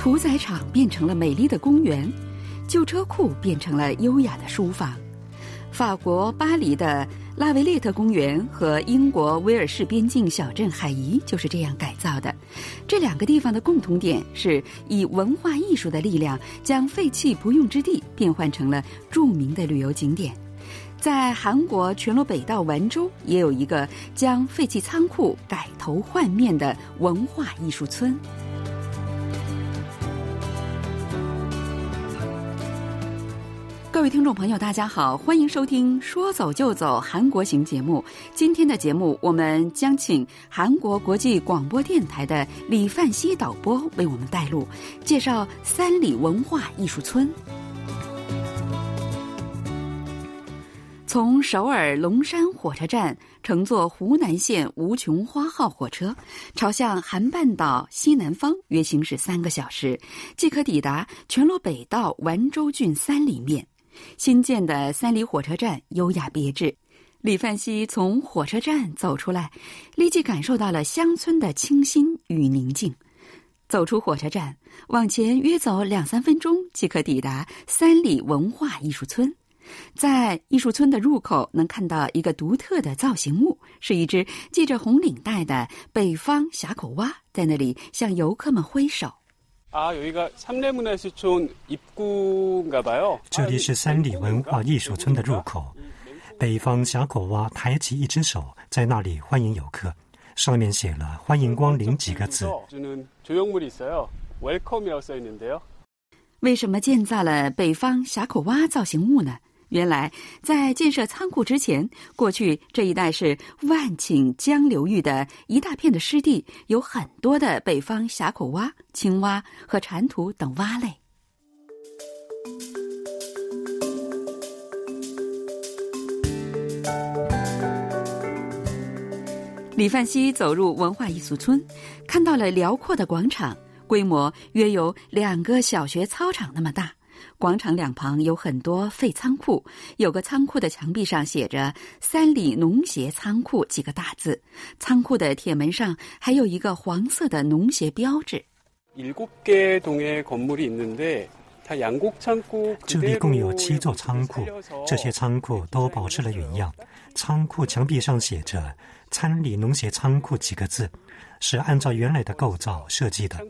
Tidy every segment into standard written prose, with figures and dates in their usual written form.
屠宰场变成了美丽的公园，旧车库变成了优雅的书房。法国巴黎的拉维列特公园和英国威尔士边境小镇海怡就是这样改造的。这两个地方的共同点是以文化艺术的力量，将废弃不用之地变换成了著名的旅游景点。在韩国全罗北道完州也有一个将废弃仓库改头换面的文化艺术村。各位听众朋友大家好，欢迎收听说走就走韩国行节目。今天的节目我们将请韩国国际广播电台的李范熙导播为我们带路，介绍三里文化艺术村。从首尔龙山火车站乘坐湖南线无穷花号火车，朝向韩半岛西南方约行驶3个小时，即可抵达全罗北道完州郡三里面。新建的三里火车站优雅别致，李范熙从火车站走出来，立即感受到了乡村的清新与宁静。走出火车站，往前约走2-3分钟即可抵达三里文化艺术村。在艺术村的入口能看到一个独特的造型木，是一只系着红领带的北方峡口蛙，在那里向游客们挥手。 这里是三里文化艺术村的入口，北方峡口蛙抬起一只手，在那里欢迎游客，上面写了欢迎光临几个字。 为什么建造了北方峡口蛙造型物呢？原来在建设仓库之前，过去这一带是万顷江流域的一大片的湿地，有很多的北方峡口蛙、青蛙和蟾蜍等蛙类。李范熙走入文化艺术村，看到了辽阔的广场，规模约有2个小学操场那么大。广场两旁有很多废仓库，有个仓库的墙壁上写着三里农协仓库几个大字，仓库的铁门上还有一个黄色的农协标志。 这里共有7座仓库，这些仓库都保持了原样。仓库墙壁上写着三里农协仓库几个字，是按照原来的构造设计的。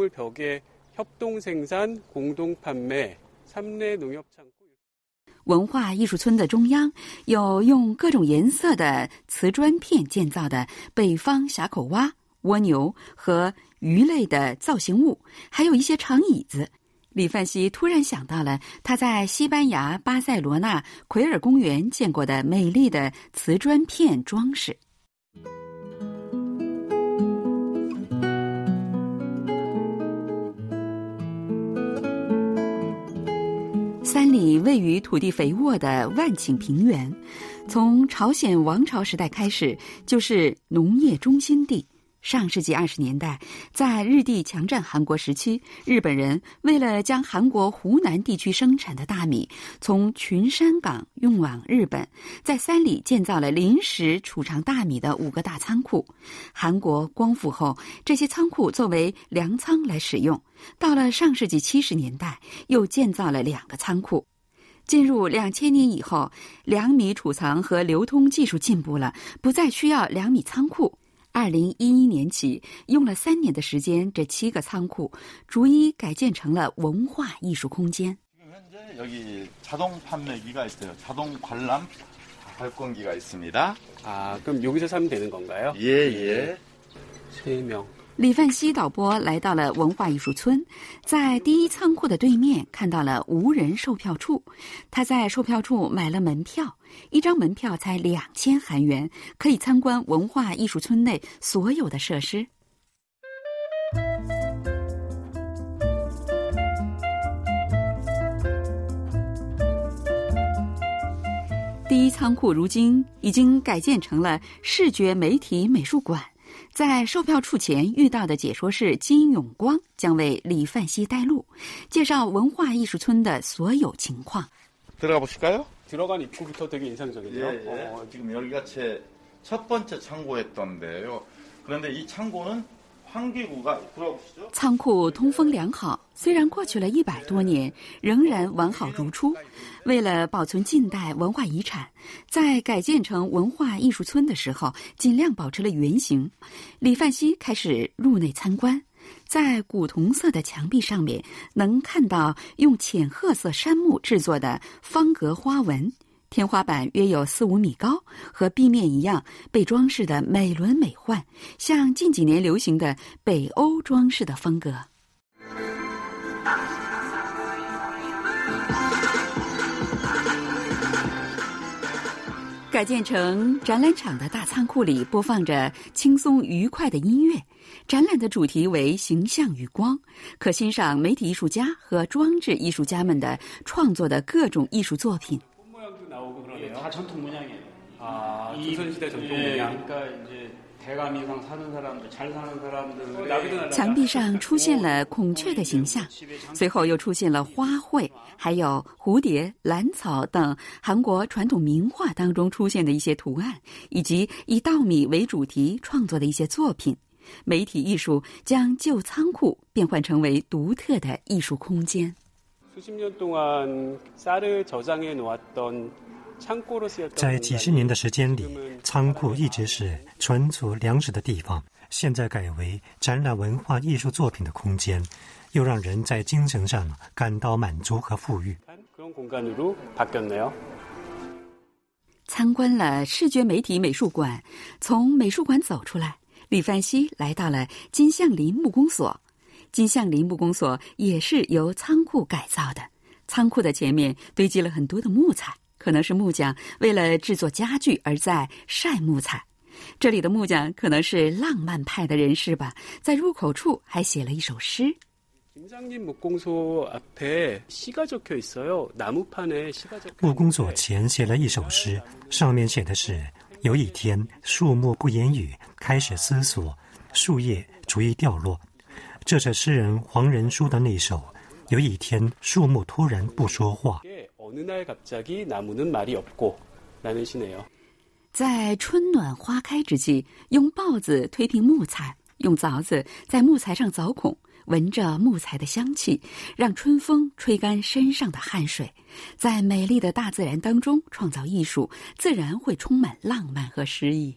文化艺术村的中央有用各种颜色的瓷砖片建造的北方峡口蛙、蜗牛和鱼类的造型物，还有一些长椅子。李范熙突然想到了他在西班牙巴塞罗那奎尔公园见过的美丽的瓷砖片装饰。三里位于土地肥沃的万顷平原，从朝鲜王朝时代开始就是农业中心地。上世纪20年代，在日帝强占韩国时期，日本人为了将韩国湖南地区生产的大米从群山港运往日本，在三里建造了临时储藏大米的5个大仓库。韩国光复后，这些仓库作为粮仓来使用。到了上世纪70年代，又建造了2个仓库。进入2000年以后，粮米储藏和流通技术进步了，不再需要粮米仓库。2011年起，用了3年的时间，这7个仓库逐一改建成了文化艺术空间。 여기 자동 판매기가 있어요. 자동 관람 발권기가 있습니다. 그럼 여기서 사면 되는 건가요? 예. 3명。 李范熙导播来到了文化艺术村，在第1仓库的对面看到了无人售票处。他在售票处买了门票，1张门票才2000韩元，可以参观文化艺术村内所有的设施。第1仓库如今已经改建成了视觉媒体美术馆。在售票处前遇到的解说师金永光将为李范熙带路，介绍文化艺术村的所有情况。 들어가 보실까요? 들어간 입구부터 되게 인상적이네요. 지금 여기가 제 첫 번째 창고였던데요. 그런데 이 창고는 仓库通风良好，虽然过去了100多年，仍然完好如初。为了保存近代文化遗产，在改建成文化艺术村的时候，尽量保持了原形。李范熙开始入内参观，在古铜色的墙壁上面，能看到用浅褐色杉木制作的方格花纹。天花板约有4-5米高，和壁面一样被装饰的美轮美奂，像近几年流行的北欧装饰的风格。改建成展览场的大仓库里播放着轻松愉快的音乐，展览的主题为形象与光，可欣赏媒体艺术家和装置艺术家们的创作的各种艺术作品。 다 전통 문양이에요. 아, 조선시대 전통 문양. 그러니까 이제 대감 이상 사는 사람들, 잘 사는 사람들. 墙壁上出现了孔雀的形象，随后又出现了花卉，还有蝴蝶、兰草等韩国传统名画当中出现的一些图案，以及以稻米为主题创作的一些作品。媒体艺术将旧仓库变换成为独特的艺术空间。 수십 년 동안 쌀을 저장해 놓았던 在几十年的时间里，仓库一直是存储粮食的地方，现在改为展览文化艺术作品的空间，又让人在精神上感到满足和富裕。 参观了视觉媒体美术馆，从美术馆走出来，李范熙来到了金橡林木工所。金橡林木工所也是由仓库改造的，仓库的前面堆积了很多的木材，可能是木匠为了制作家具而在晒木材。这里的木匠可能是浪漫派的人士吧，在入口处还写了一首诗。 木工所前写了一首诗，上面写的是：有一天，树木不言语，开始思索，树叶逐一掉落。这是诗人黄仁书的那首《有一天，树木突然不说话》。 在春暖花开之际，用刨子推平木材，用凿子在木材上凿孔，闻着木材的香气，让春风吹干身上的汗水。在美丽的大自然当中创造艺术，自然会充满浪漫和诗意。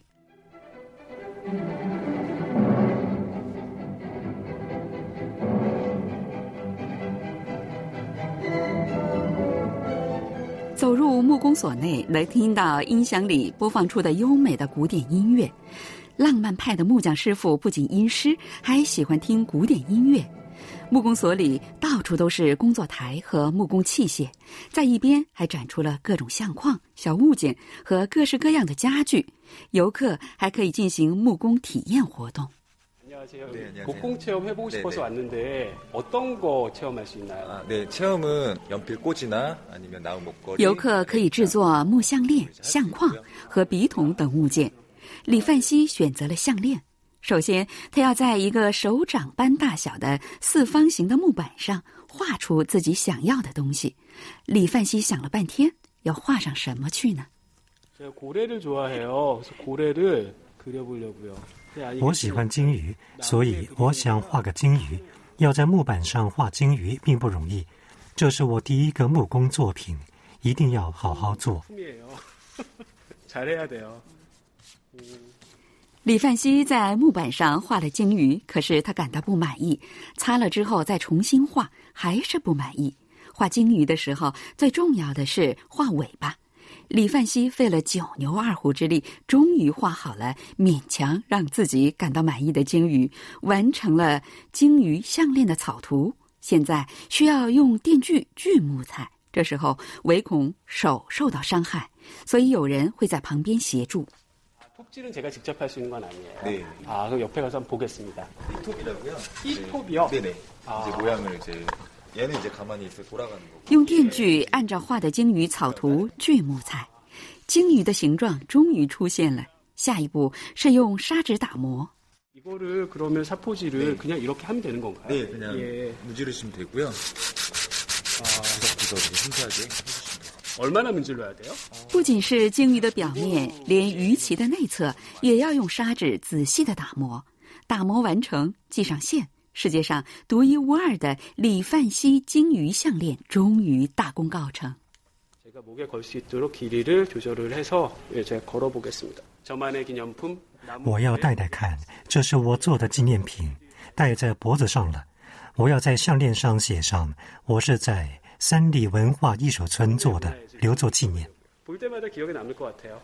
走入木工所内，能听到音响里播放出的优美的古典音乐。浪漫派的木匠师傅不仅吟诗，还喜欢听古典音乐。木工所里到处都是工作台和木工器械，在一边还展出了各种相框、小物件和各式各样的家具。游客还可以进行木工体验活动。 목공 체험 해보고 싶어서 왔는데 어떤 거 체험할 수 있나요? 네, 체험은 연필꽂이나 아니면 나무 목걸이. 游客可以制作木项链、相框和笔筒等物件。李范熙选择了项链。首先，他要在一个手掌般大小的四方形的木板上画出自己想要的东西。李范熙想了半天，要画上什么去呢？ 제가 고래를 좋아해요. 그래서 고래를 그려보려고요. 我喜欢金鱼，所以我想画个金鱼。要在木板上画金鱼并不容易，这是我第一个木工作品，一定要好好做。 잘해야 돼요. 李范熙在木板上画了金鱼，可是他感到不满意，擦了之后再重新画，还是不满意。画金鱼的时候，最重要的是画尾巴。 李范熙费了9牛2虎之力，终于画好了勉强让自己感到满意的鲸鱼，完成了鲸鱼项链的草图。现在需要用电锯锯木材，这时候唯恐手受到伤害，所以有人会在旁边协助。 톱질은 제가 직접 할 수 있는 건 아니에요. 네. 아, 그럼 옆에 가서 한번 보겠습니다. 이 톱이라고요? 이 톱이요? 네네. 이제 모양을 이제 얘는 이제 가만히 있어 돌아가는 거고. 用电锯按照画的鲸鱼草图锯木材，鲸鱼的形状终于出现了。下一步是用砂纸打磨。 이거를 그러면 사포질을 그냥 이렇게 하면 되는 건가요? 네, 그냥 문지르시면 되고요. 구석구석 힘차게 해주시면 돼요. 얼마나 문질러야 돼요? 不仅是鲸鱼的表面，连鱼鳍的内侧也要用砂纸仔细的打磨。 打磨完成，系上线，世界上独一无二的李范熙金鱼项链终于大功告成。 제가 목에 걸 수 있도록 길이를 조절을 해서 제가 걸어보겠습니다. 저만의 기념품. 我要戴戴看，这是我做的纪念品，戴在脖子上了。我要在项链上写上，我是在三里文化艺术村做的，留作纪念。 볼 때마다 기억에 남을 것 같아요.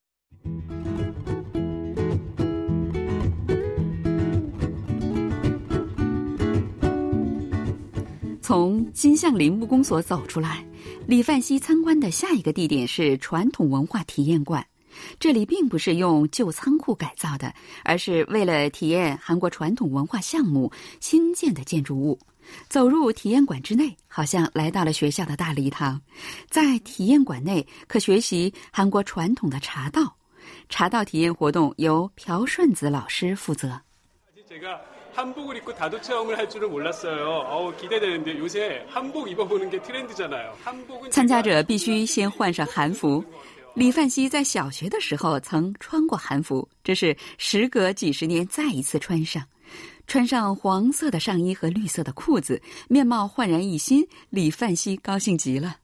从金橡林木工所走出来，李范熙参观的下一个地点是传统文化体验馆。这里并不是用旧仓库改造的，而是为了体验韩国传统文化项目新建的建筑物。走入体验馆之内，好像来到了学校的大礼堂。在体验馆内可学习韩国传统的茶道。茶道体验活动由朴顺子老师负责。 제가 한복을 입고 다도 체험을 할 줄은 몰랐어요. 기대되는데 요새 한복 입어보는 게 트렌드잖아요. 한복은 参加者必须先换上韩服。李范熙在小学的时候曾穿过韩服，这是时隔几十年再一次穿上。穿上黄色的上衣和绿色的裤子，面貌焕然一新。李范熙高兴极了。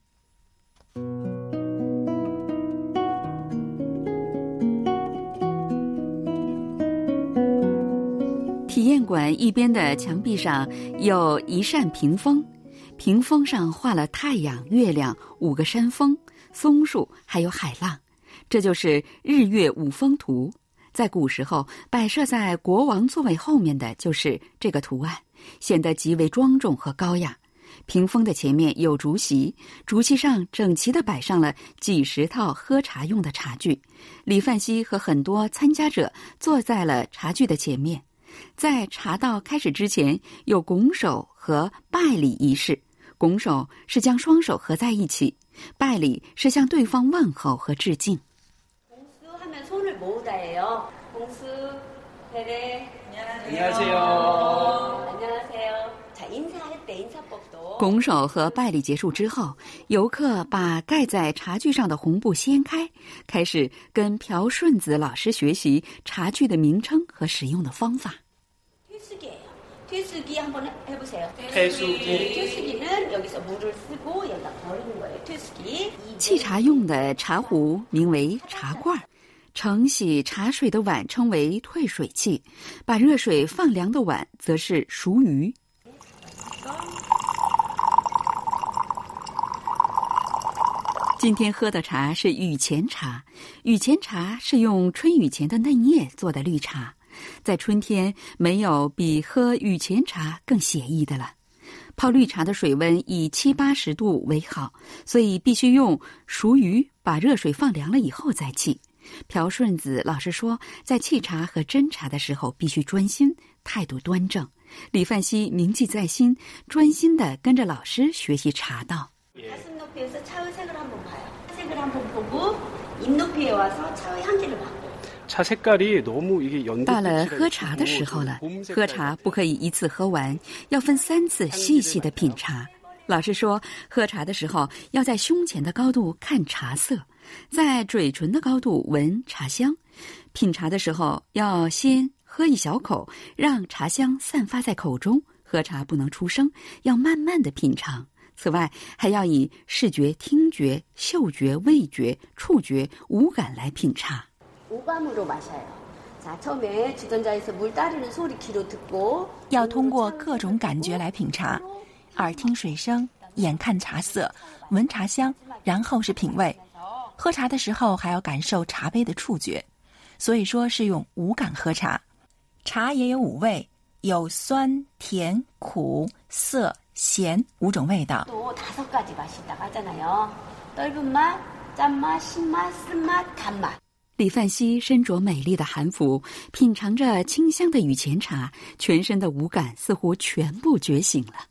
体验馆一边的墙壁上有一扇屏风，屏风上画了太阳、月亮、5个山峰、松树，还有海浪，这就是日月五峰图。在古时候，摆设在国王座位后面的就是这个图案，显得极为庄重和高雅。屏风的前面有竹席，竹席上整齐地摆上了几十套喝茶用的茶具。李范熙和很多参加者坐在了茶具的前面。 在茶道开始之前，有拱手和拜礼仪式。拱手是将双手合在一起，拜礼是向对方问候和致敬。 공수하면 손을 모으다예요. 공수, 베레, 안녕하세요. 안녕하세요. 자, 인사할 때 인사법도. 拱手和拜礼结束之后，游客把盖在茶具上的红布掀开，开始跟朴顺子老师学习茶具的名称和使用的方法。 퇴수기 한번 해보세요. 퇴수기. 퇴수기는 여기서 물을 쓰고 여기다 버리는 거예요. 퇴수기. 沏茶用的茶壶名为茶罐，盛洗茶水的碗称为退水器，把热水放凉的碗则是熟鱼。今天喝的茶是雨前茶，雨前茶是用春雨前的嫩叶做的绿茶。 在春天，没有比喝雨前茶更写意的了。泡绿茶的水温以70、80度为好，所以必须用熟鱼把热水放凉了以后再沏。朴顺子老师说，在沏茶和斟茶的时候必须专心，态度端正。李范熙铭记在心，专心地跟着老师学习茶道。 가슴 높이에서 차의 색을 한번 봐요. 색을 한번 보고 입 높이에 와서 차의 향기를 봐. 차 색깔이 너무 이게 연두. 到了喝茶的时候了，喝茶不可以一次喝完，要分3次细细的品茶。老师说，喝茶的时候要在胸前的高度看茶色，在嘴唇的高度闻茶香。品茶的时候要先喝一小口，让茶香散发在口中。喝茶不能出声，要慢慢的品尝。此外，还要以视觉、听觉、嗅觉、味觉、触觉五感来品茶。 오감으로 마셔요. 자, 처음에 주전자에서 물 따르는 소리 귀로 듣고 要通过各种感觉来品茶，耳听水声，眼看茶色，闻茶香，然后是品味。喝茶的时候还要感受茶杯的触觉，所以说是用五感喝茶。茶也有5味，有酸、甜、苦、涩、咸5种味道。 또 5가지 맛이 있다고 하잖아요. 떫은 맛, 짠맛, 신맛, 쓴맛, 단맛. 李范熙身着美丽的韩服，品尝着清香的雨前茶，全身的五感似乎全部觉醒了。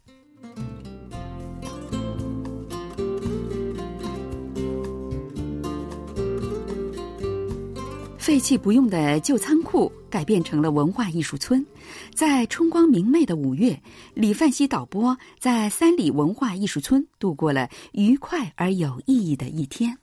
废弃不用的旧仓库改变成了文化艺术村。在春光明媚的5月，李范熙导播在三里文化艺术村度过了愉快而有意义的一天。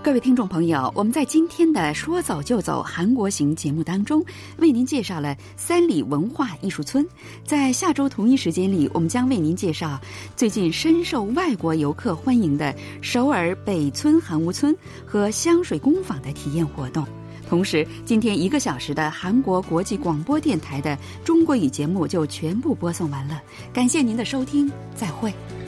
各位听众朋友，我们在今天的说走就走韩国行节目当中，为您介绍了三里文化艺术村。在下周同一时间里，我们将为您介绍最近深受外国游客欢迎的首尔北村韩屋村和香水工坊的体验活动。同时，今天1个小时的韩国国际广播电台的中国语节目就全部播送完了。感谢您的收听，再会。